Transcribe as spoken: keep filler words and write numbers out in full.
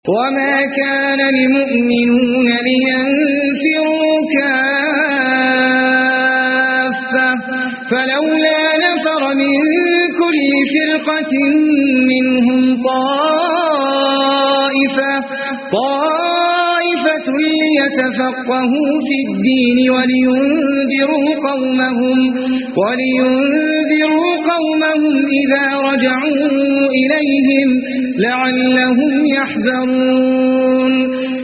وما كان المؤمنون لينفروا كافة فلولا نفر من كل فرقة منهم طائفة طائفة ليتفقهوا في الدين ولينذروا قومهم ولينذروا قومهم إذا رجعوا إليهم لعلهم يحذرون